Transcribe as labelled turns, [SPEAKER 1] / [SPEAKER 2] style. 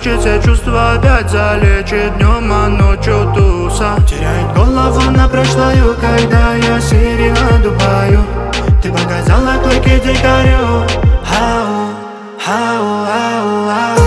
[SPEAKER 1] значит все чувства опять залечит. Днем, а ночью туса. Теряет голову на прошлую, когда я сири надуваю. Ты показала клыки дикарю. Ау, ау, ау, ау.